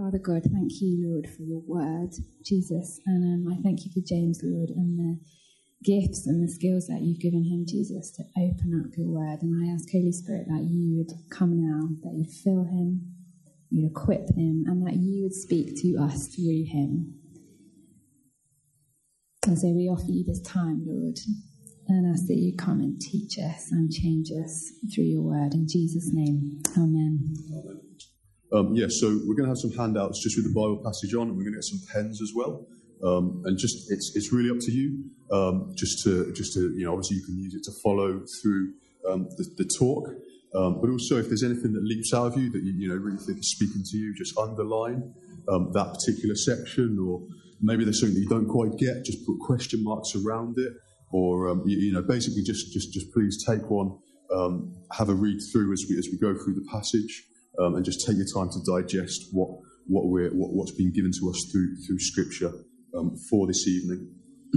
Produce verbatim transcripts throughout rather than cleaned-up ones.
Father God, thank you, Lord, for your word, Jesus. And um, I thank you for James, Lord, and the gifts and the skills that you've given him, Jesus, to open up your word. And I ask, Holy Spirit, that you would come now, that you'd fill him, you'd equip him, and that you would speak to us through him. And so we offer you this time, Lord, and ask that you come and teach us and change us through your word. In Jesus' name, amen. Amen. Um, yeah, so we're going to have some handouts just with the Bible passage on, and we're going to get some pens as well. Um, and just it's it's really up to you. Um, just to just to you know, obviously you can use it to follow through um, the, the talk. Um, but also, if there's anything that leaps out of you that you, you know really think is speaking to you, just underline um, that particular section. Or maybe there's something that you don't quite get, just put question marks around it. Or um, you, you know, basically just just just please take one, um, have a read through as we as we go through the passage. Um, and just take your time to digest what what we're what, what's been given to us through through Scripture um, for this evening.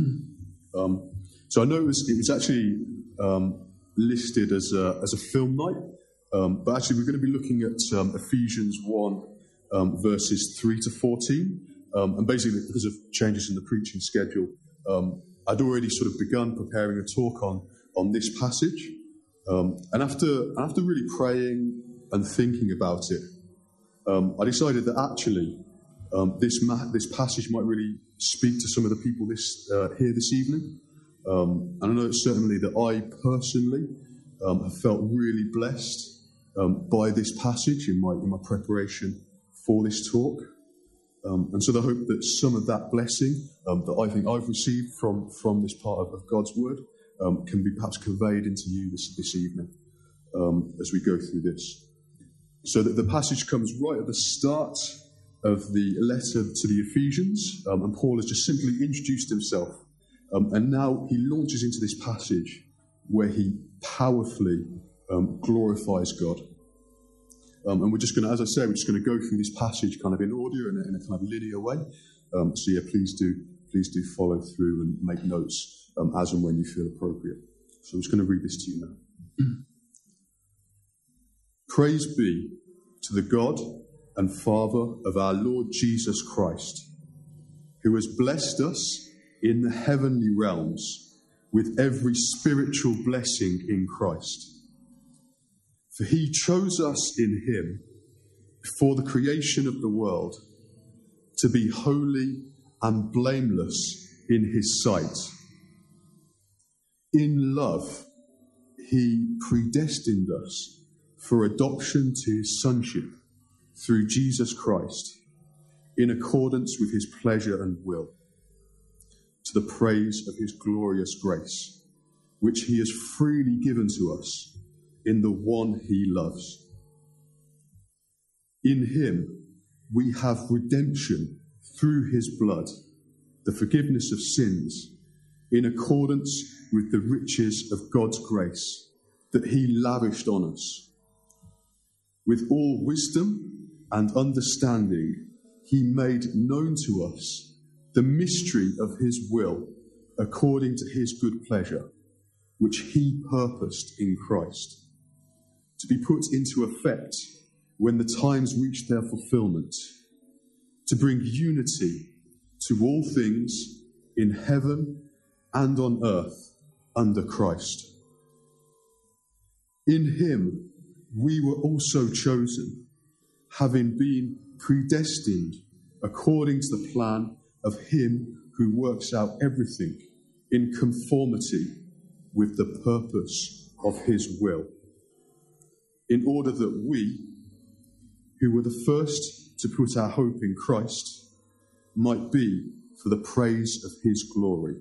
um, so I know it was, it was actually um, listed as a as a film night, um, but actually we're going to be looking at um, Ephesians one um, verses three to fourteen, um, and basically because of changes in the preaching schedule, um, I'd already sort of begun preparing a talk on on this passage, um, and after after really praying and thinking about it, um, I decided that actually um, this ma- this passage might really speak to some of the people this uh, here this evening. Um, and I know certainly that I personally um, have felt really blessed um, by this passage in my in my preparation for this talk. Um, and so I hope that some of that blessing um, that I think I've received from, from this part of, of God's word um, can be perhaps conveyed into you this, this evening um, as we go through this. So that the passage comes right at the start of the letter to the Ephesians, um, and Paul has just simply introduced himself. Um, and now he launches into this passage where he powerfully um, glorifies God. Um, and we're just going to, as I say, we're just going to go through this passage kind of in order and in a kind of linear way. Um, so yeah, please do, please do follow through and make notes um, as and when you feel appropriate. So I'm just going to read this to you now. Praise be to the God and Father of our Lord Jesus Christ, who has blessed us in the heavenly realms with every spiritual blessing in Christ. For he chose us in him before the creation of the world to be holy and blameless in his sight. In love, he predestined us for adoption to his sonship through Jesus Christ, in accordance with his pleasure and will, to the praise of his glorious grace, which he has freely given to us in the one he loves. In him we have redemption through his blood, the forgiveness of sins, in accordance with the riches of God's grace that he lavished on us. With all wisdom and understanding, he made known to us the mystery of his will according to his good pleasure, which he purposed in Christ, to be put into effect when the times reach their fulfillment, to bring unity to all things in heaven and on earth under Christ. In him we were also chosen, having been predestined according to the plan of him who works out everything in conformity with the purpose of his will, in order that we, who were the first to put our hope in Christ, might be for the praise of his glory.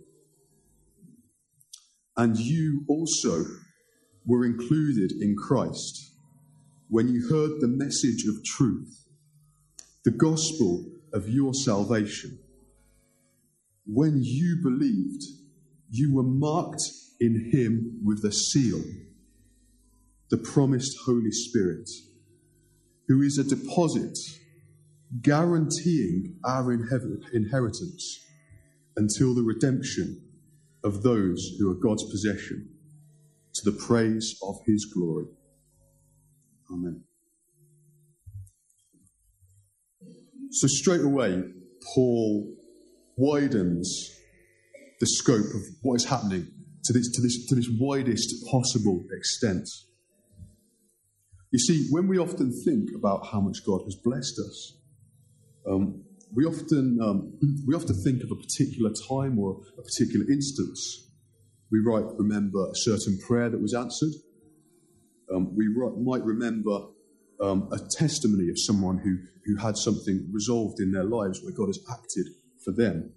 And you also were included in Christ when you heard the message of truth, the gospel of your salvation. When you believed, you were marked in him with the seal, the promised Holy Spirit, who is a deposit guaranteeing our inheritance until the redemption of those who are God's possession, to the praise of his glory. Amen. So straight away, Paul widens the scope of what is happening to this, to this, to this widest possible extent. You see, when we often think about how much God has blessed us, um, we often um, we often think of a particular time or a particular instance. We might remember a certain prayer that was answered. Um, we right, might remember um, a testimony of someone who, who had something resolved in their lives where God has acted for them.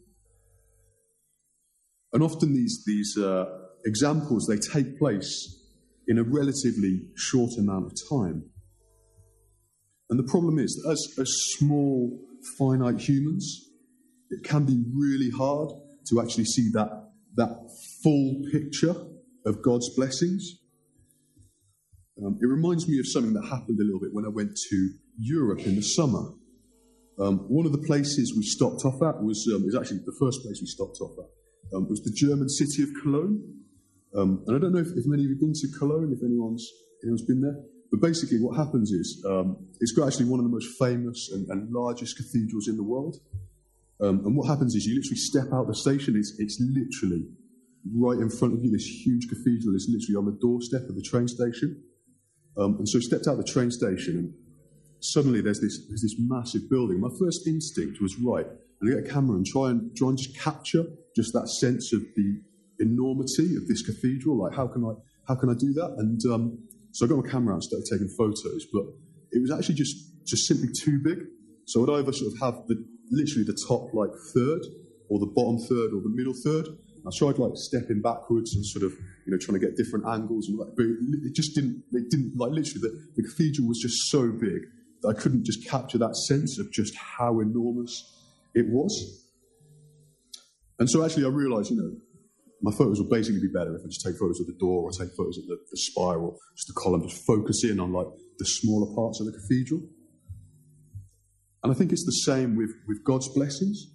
And often these, these uh, examples, they take place in a relatively short amount of time. And the problem is that as, as small, finite humans, it can be really hard to actually see that, that full picture of God's blessings. Um, it reminds me of something that happened a little bit when I went to Europe in the summer. Um, one of the places we stopped off at was, um, was actually the first place we stopped off at. Um, it was the German city of Cologne. Um, and I don't know if, if many of you have been to Cologne, if anyone's, anyone's been there. But basically what happens is, um, it's got actually one of the most famous and, and largest cathedrals in the world. Um, and what happens is you literally step out the station, it's, it's literally right in front of you. This huge cathedral is literally on the doorstep of the train station. Um, and so I stepped out the train station and suddenly there's this, there's this massive building. My first instinct was, right, I'm going to get a camera and try and try and just capture just that sense of the enormity of this cathedral. Like, how can I how can I do that? And um, so I got my camera out and started taking photos, but it was actually just just simply too big. So I'd either sort of have the literally the top like third, or the bottom third, or the middle third. I tried like stepping backwards and sort of, you know, trying to get different angles, and like, but it just didn't. It didn't like literally the, the cathedral was just so big that I couldn't just capture that sense of just how enormous it was. And so actually I realised, you know, my photos will basically be better if I just take photos of the door or take photos of the, the spire or just the column, just focus in on like the smaller parts of the cathedral. And I think it's the same with, with God's blessings.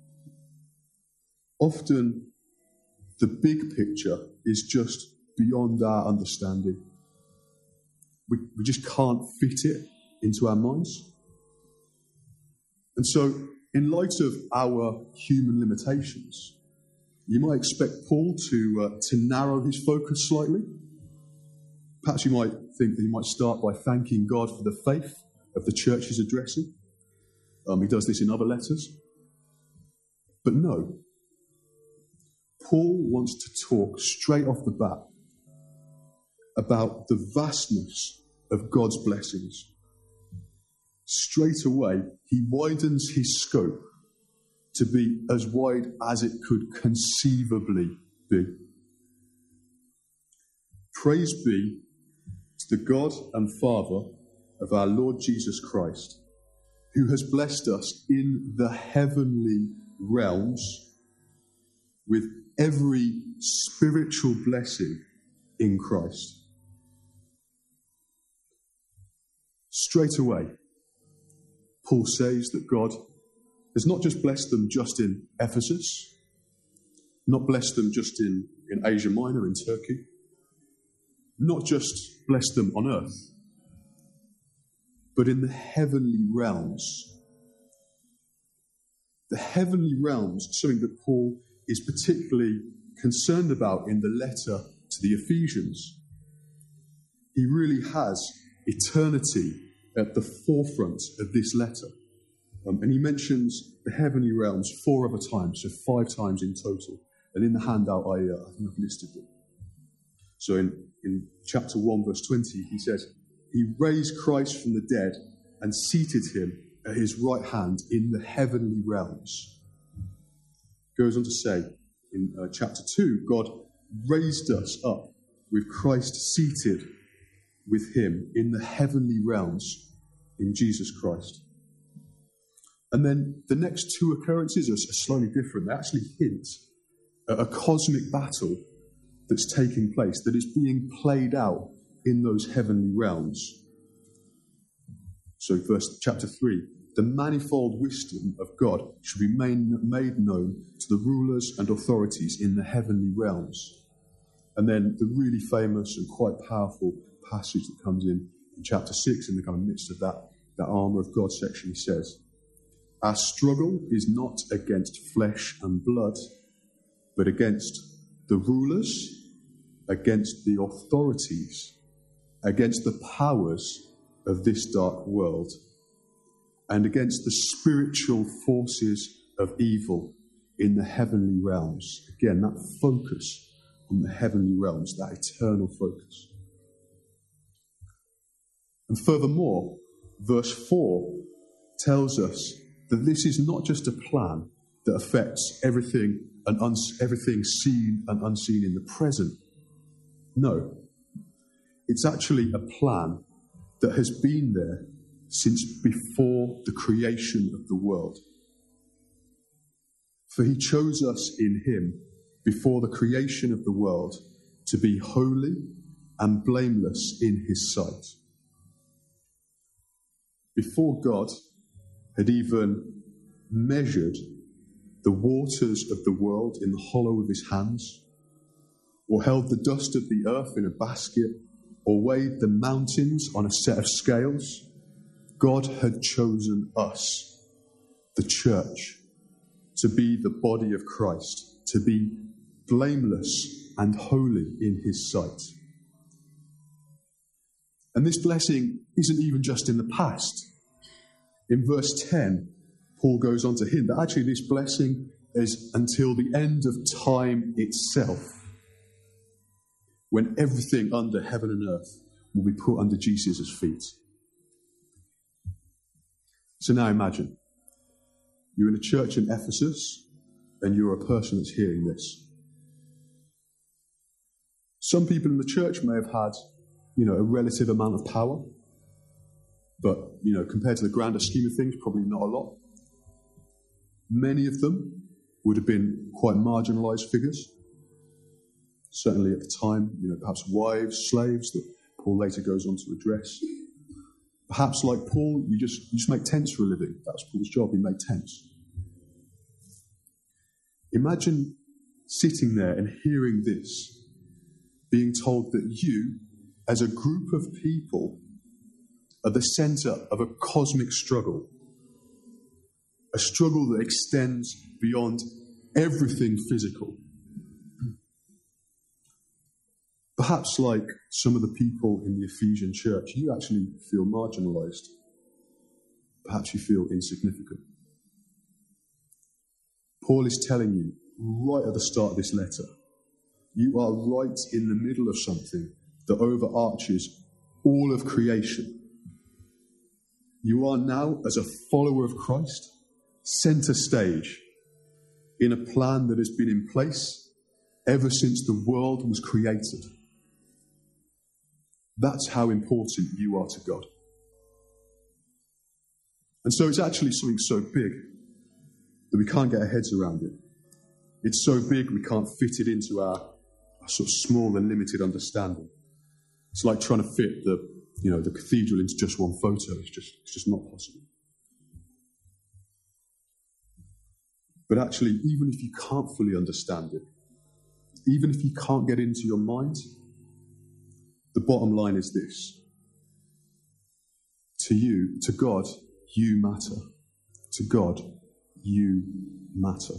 Often the big picture is just beyond our understanding. We, we just can't fit it into our minds. And so, in light of our human limitations, you might expect Paul to uh, to narrow his focus slightly. Perhaps you might think that he might start by thanking God for the faith of the church he's addressing. Um, he does this in other letters. But no, Paul wants to talk straight off the bat about the vastness of God's blessings. Straight away, he widens his scope to be as wide as it could conceivably be. Praise be to the God and Father of our Lord Jesus Christ, who has blessed us in the heavenly realms with every spiritual blessing in Christ. Straight away, Paul says that God has not just blessed them just in Ephesus, not blessed them just in, in Asia Minor, in Turkey, not just blessed them on earth, but in the heavenly realms. The heavenly realms, something that Paul is particularly concerned about in the letter to the Ephesians. He really has eternity at the forefront of this letter. Um, and he mentions the heavenly realms four other times, so five times in total. And in the handout, I, uh, I think I've listed them. So in, in chapter one, verse twenty, he says, he raised Christ from the dead and seated him at his right hand in the heavenly realms. Goes on to say in uh, chapter two, God raised us up with Christ seated with him in the heavenly realms in Jesus Christ. And then the next two occurrences are slightly different. They actually hint at a cosmic battle that's taking place, that is being played out in those heavenly realms. So verse chapter three, the manifold wisdom of God should be made, made known to the rulers and authorities in the heavenly realms. And then the really famous and quite powerful passage that comes in in chapter six, in the kind of midst of that, that armour of God section, he says, Our struggle is not against flesh and blood, but against the rulers, against the authorities, against the powers of this dark world, and against the spiritual forces of evil in the heavenly realms. Again, that focus on the heavenly realms, that eternal focus. And furthermore, verse four tells us that this is not just a plan that affects everything and uns- everything seen and unseen in the present. No, it's actually a plan that has been there since before the creation of the world. For he chose us in him before the creation of the world to be holy and blameless in his sight. Before God had even measured the waters of the world in the hollow of his hands, or held the dust of the earth in a basket, or weighed the mountains on a set of scales, God had chosen us, the church, to be the body of Christ, to be blameless and holy in his sight. And this blessing isn't even just in the past. In verse ten, Paul goes on to hint that actually this blessing is until the end of time itself, when everything under heaven and earth will be put under Jesus' feet. So now imagine, you're in a church in Ephesus, and you're a person that's hearing this. Some people in the church may have had, you know, a relative amount of power, but, you know, compared to the grander scheme of things, probably not a lot. Many of them would have been quite marginalised figures. Certainly at the time, you know, perhaps wives, slaves that Paul later goes on to address. Perhaps like Paul, you just you just make tents for a living. That was Paul's job, he made tents. Imagine sitting there and hearing this, being told that you, as a group of people, are the centre of a cosmic struggle. A struggle that extends beyond everything physical. Perhaps like some of the people in the Ephesian church, you actually feel marginalised. Perhaps you feel insignificant. Paul is telling you, right at the start of this letter, you are right in the middle of something that overarches all of creation. You are now, as a follower of Christ, centre stage in a plan that has been in place ever since the world was created. That's how important you are to God. And so it's actually something so big that we can't get our heads around it. It's so big we can't fit it into our, our sort of small and limited understanding. It's like trying to fit the, you know, the cathedral into just one photo. It's just, it's just not possible. But actually, even if you can't fully understand it, even if you can't get into your mind, the bottom line is this. To you, to God, you matter. To God, you matter.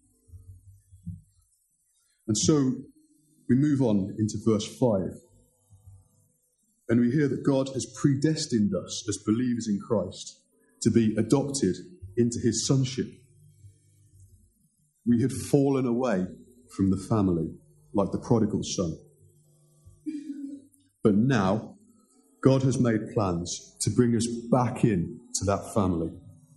And so we move on into verse five. And we hear that God has predestined us as believers in Christ to be adopted into his sonship. We had fallen away from the family like the prodigal son. But now, God has made plans to bring us back in to that family.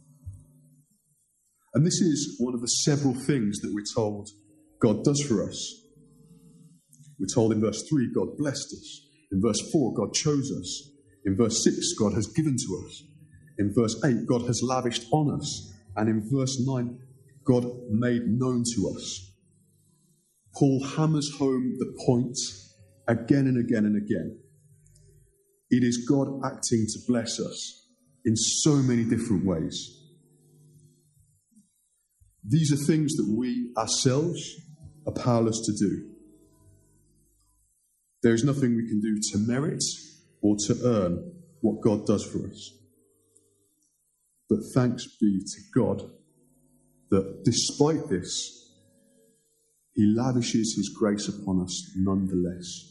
And this is one of the several things that we're told God does for us. We're told in verse three, God blessed us. In verse four, God chose us. In verse six, God has given to us. In verse eight, God has lavished on us. And in verse nine, God made known to us. Paul hammers home the point again and again and again. It is God acting to bless us in so many different ways. These are things that we ourselves are powerless to do. There is nothing we can do to merit or to earn what God does for us. But thanks be to God that despite this, he lavishes his grace upon us nonetheless.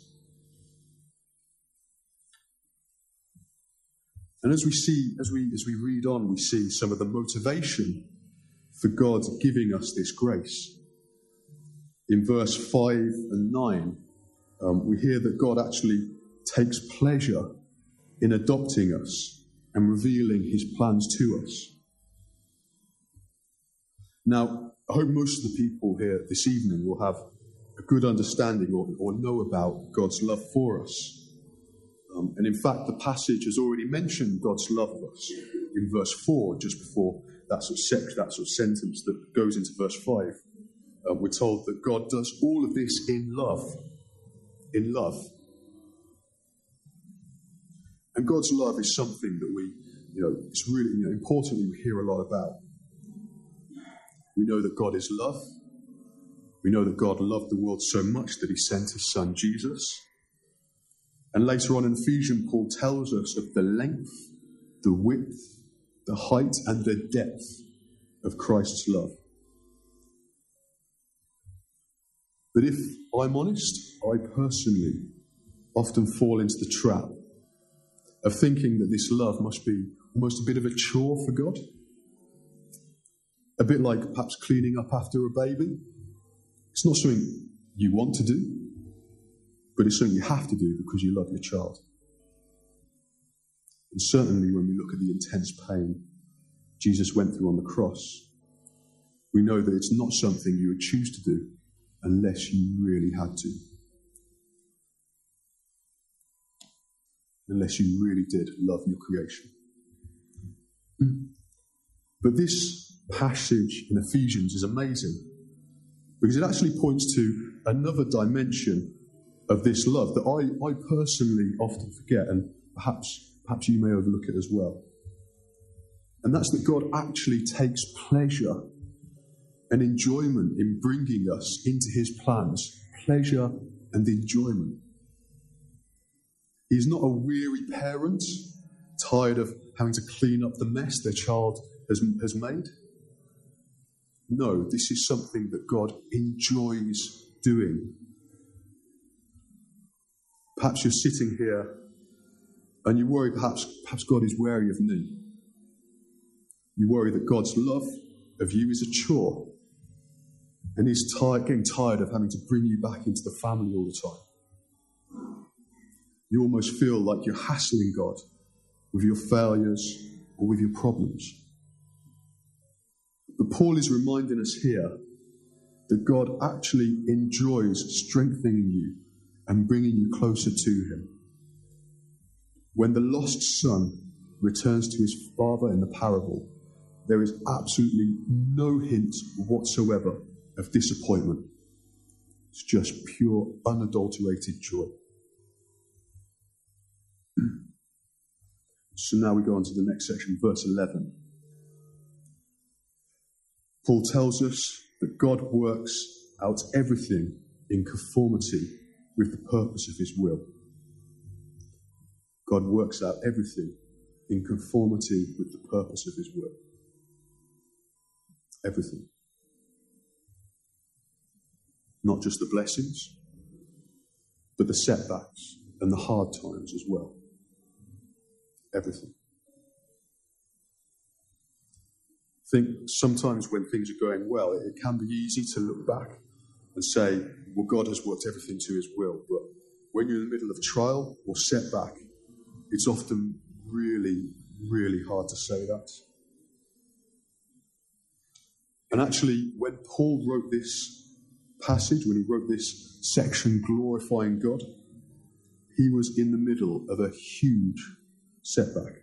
And as we see, as we as we read on, we see some of the motivation for God giving us this grace. In verse five and nine, um, we hear that God actually takes pleasure in adopting us and revealing his plans to us. Now, I hope most of the people here this evening will have a good understanding or, or know about God's love for us. Um, and in fact, the passage has already mentioned God's love of us in verse four, just before that sort of section, that sort of sentence that goes into verse five. Uh, we're told that God does all of this in love. In love. And God's love is something that we, you know, it's really, you know, importantly, we hear a lot about. We know that God is love. We know that God loved the world so much that he sent his son Jesus. And later on in Ephesians, Paul tells us of the length, the width, the height, and the depth of Christ's love. But if I'm honest, I personally often fall into the trap of thinking that this love must be almost a bit of a chore for God. A bit like perhaps cleaning up after a baby. It's not something you want to do, but it's something you have to do because you love your child. And certainly when we look at the intense pain Jesus went through on the cross, we know that it's not something you would choose to do unless you really had to. Unless you really did love your creation. But this passage in Ephesians is amazing because it actually points to another dimension of this love that I, I personally often forget, and perhaps perhaps you may overlook it as well. And that's that God actually takes pleasure and enjoyment in bringing us into his plans. Pleasure and enjoyment. He's not a weary parent, tired of having to clean up the mess their child has, has made. No, this is something that God enjoys doing. Perhaps you're sitting here and you worry perhaps, perhaps God is wary of me. You worry that God's love of you is a chore and he's tired, getting tired of having to bring you back into the family all the time. You almost feel like you're hassling God with your failures or with your problems. But Paul is reminding us here that God actually enjoys strengthening you and bringing you closer to him. When the lost son returns to his father in the parable, there is absolutely no hint whatsoever of disappointment. It's just pure, unadulterated joy. So now we go on to the next section, verse eleven. Paul tells us that God works out everything in conformity with the purpose of his will. God works out everything in conformity with the purpose of his will. Everything. Not just the blessings, but the setbacks and the hard times as well. Everything. I think sometimes when things are going well, it can be easy to look back and say, well, God has worked everything to his will. But when you're in the middle of a trial or setback, it's often really, really hard to say that. And actually, when Paul wrote this passage, when he wrote this section glorifying God, he was in the middle of a huge setback.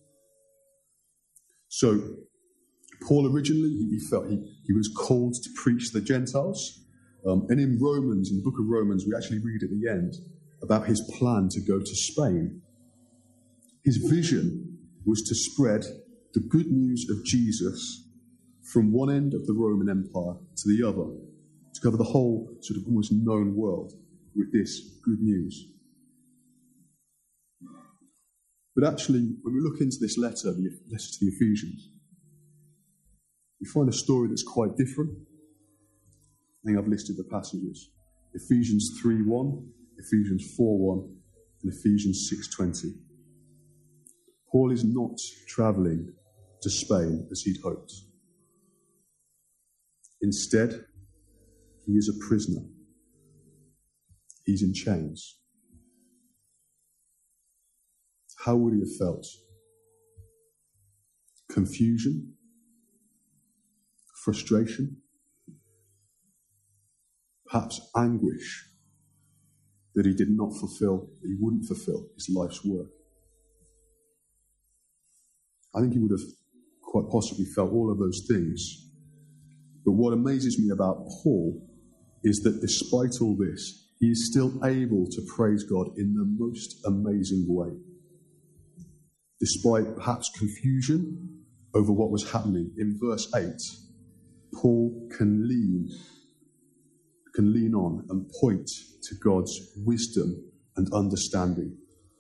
So, Paul originally, he, he felt he, he was called to preach to the Gentiles. Um, and in Romans, in the book of Romans, we actually read at the end about his plan to go to Spain. His vision was to spread the good news of Jesus from one end of the Roman Empire to the other, to cover the whole sort of almost known world with this good news. But actually, when we look into this letter, the letter to the Ephesians, we find a story that's quite different. I think I've listed the passages. Ephesians three one, Ephesians four one, and Ephesians six twenty. Paul is not travelling to Spain as he'd hoped. Instead, he is a prisoner. He's in chains. How would he have felt? Confusion? Frustration? Perhaps anguish that he did not fulfill, that he wouldn't fulfill his life's work. I think he would have quite possibly felt all of those things. But what amazes me about Paul is that despite all this, he is still able to praise God in the most amazing way. Despite perhaps confusion over what was happening. In verse eight, Paul can lean, can lean on and point to God's wisdom and understanding.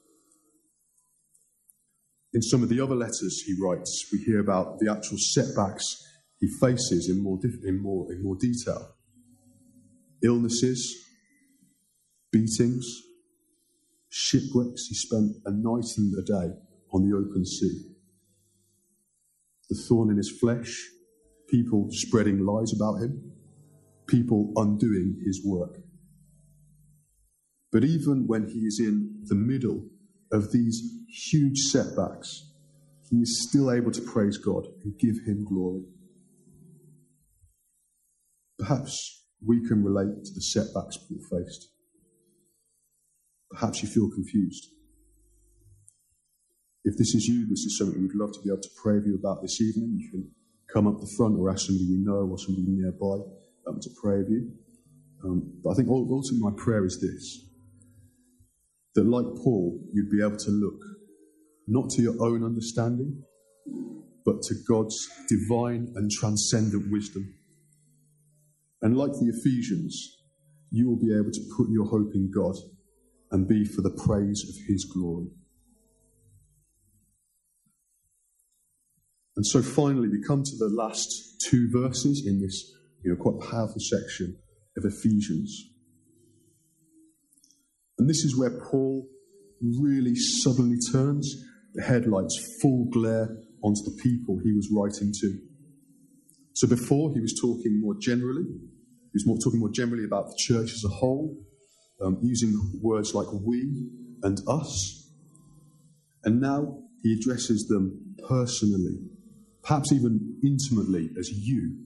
In some of the other letters he writes, we hear about the actual setbacks he faces in more, in more, in more detail. Illnesses, beatings, shipwrecks. He spent a night and a day on the open sea. The thorn in his flesh, people spreading lies about him, people undoing his work. But even when he is in the middle of these huge setbacks, he is still able to praise God and give him glory. Perhaps we can relate to the setbacks Paul faced. Perhaps you feel confused. If this is you, this is something we'd love to be able to pray with you about this evening. You can come up the front or ask somebody you know or somebody nearby um, to pray with you. Um, but I think ultimately my prayer is this, that like Paul, you'd be able to look not to your own understanding, but to God's divine and transcendent wisdom. And like the Ephesians, you will be able to put your hope in God and be for the praise of his glory. And so finally, we come to the last two verses in this, you know, quite powerful section of Ephesians. And this is where Paul really suddenly turns the headlights full glare onto the people he was writing to. So before, he was talking more generally. He was more talking more generally about the church as a whole, um, using words like we and us. And now he addresses them personally, perhaps even intimately as you.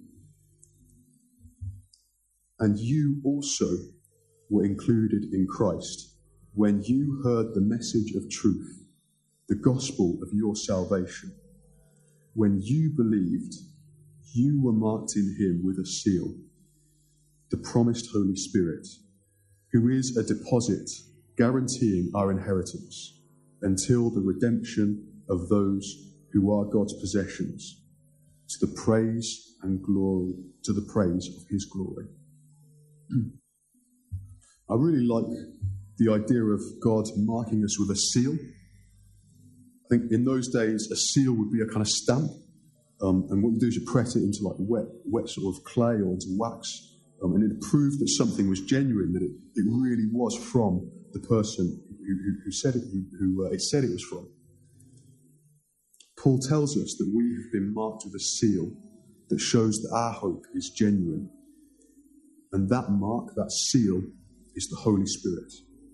And you also were included in Christ when you heard the message of truth, the gospel of your salvation. When you believed, you were marked in him with a seal, the promised Holy Spirit, who is a deposit guaranteeing our inheritance until the redemption of those who are God's possessions, to the praise and glory, to the praise of his glory. I really like the idea of God marking us with a seal. I think in those days, a seal would be a kind of stamp. Um, and what you do is you press it into like wet, wet sort of clay or into wax. Um, and it proved that something was genuine, that it, it really was from the person who, who, who said it, who, who uh, it said it was from. Paul tells us that we have been marked with a seal that shows that our hope is genuine. And that mark, that seal, is the Holy Spirit.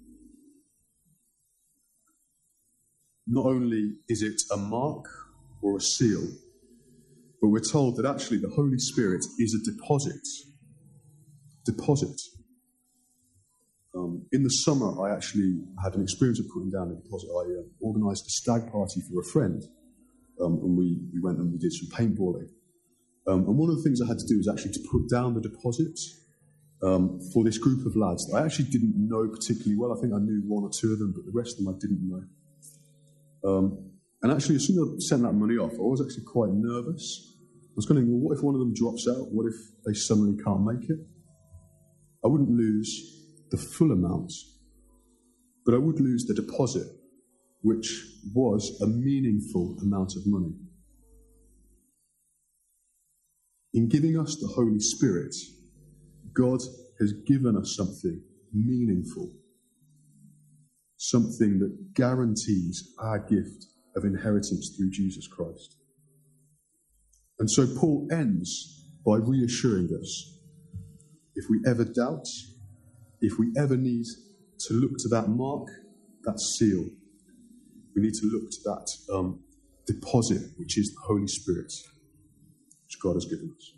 Not only is it a mark or a seal, but we're told that actually the Holy Spirit is a deposit. Deposit. Um, in the summer, I actually had an experience of putting down a deposit. I uh, organised a stag party for a friend, um, and we, we went and we did some paintballing. Um, and one of the things I had to do was actually to put down the deposit um, for this group of lads that I actually didn't know particularly well. I think I knew one or two of them, but the rest of them I didn't know. Um, and actually, as soon as I sent that money off, I was actually quite nervous. I was going, well, what if one of them drops out? What if they suddenly can't make it? I wouldn't lose the full amount, but I would lose the deposit, which was a meaningful amount of money. In giving us the Holy Spirit, God has given us something meaningful, something that guarantees our gift of inheritance through Jesus Christ. And so Paul ends by reassuring us, if we ever doubt, if we ever need to look to that mark, that seal, we need to look to that um, deposit, which is the Holy Spirit, which God has given us.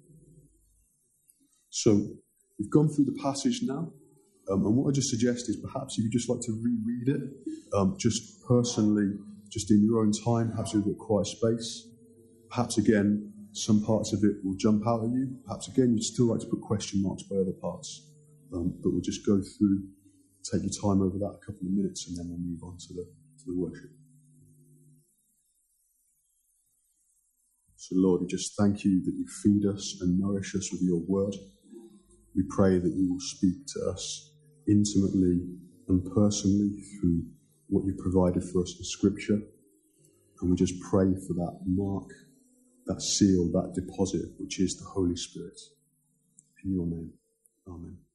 So we've gone through the passage now, um, and what I just suggest is perhaps if you'd just like to reread it, um, just personally, just in your own time, perhaps with a bit of quiet space. Perhaps again, some parts of it will jump out at you. Perhaps again, you'd still like to put question marks by other parts. Um, but we'll just go through, take your time over that a couple of minutes, and then we'll move on to the, to the worship. So Lord, we just thank you that you feed us and nourish us with your word. We pray that you will speak to us intimately and personally through what you provided for us in Scripture. And we just pray for that mark, that seal, that deposit, which is the Holy Spirit. In your name, amen.